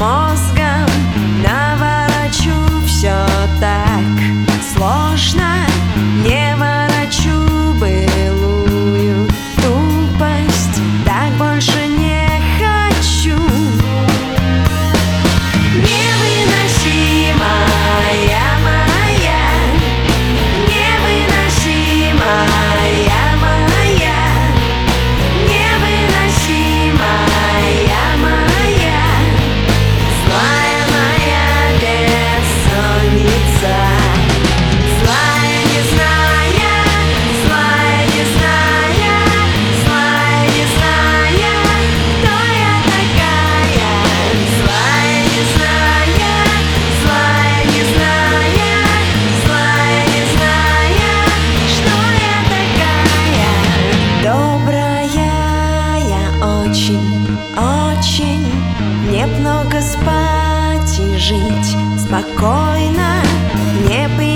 мозгом наворочу все так сложно, не ворочу былую тупость, так больше не хочу. Невыносимая моя, невыносимая моя, невыносимая моя, злая моя бессонница, злая не зная, злая не зная, злая не зная, кто я такая, злая не зная, злая не зная, злая не зная, что я такая. Добрая я очень, очень, мне б много спать и жить спокойно, не